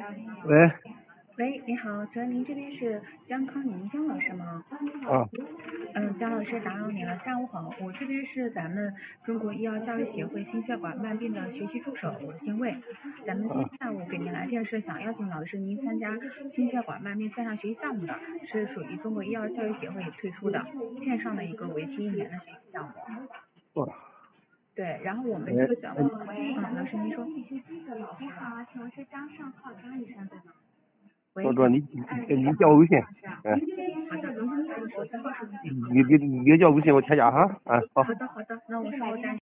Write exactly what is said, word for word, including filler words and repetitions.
喂， 喂，你好，请问您这边是江康宁江老师吗？ 啊， 嗯，江老师打扰您了，下午好，我这边是咱们中国医药教育协会心血管慢病的学习助手，我姓魏。咱们今天下午给您来电是想邀请老师您参加心血管慢病线上学习项目的，是属于中国医药教育协会推出的线上的一个为期一年的学习项目。 哇， 对，然后我们这个项目，嗯，老师您说。你好，请问是张胜浩张医生对吗？喂， 说说你你你叫我微信，嗯， 好的，您的手机号是？ 你你你叫微信我添加哈，啊，好。 好的好的，那我稍后再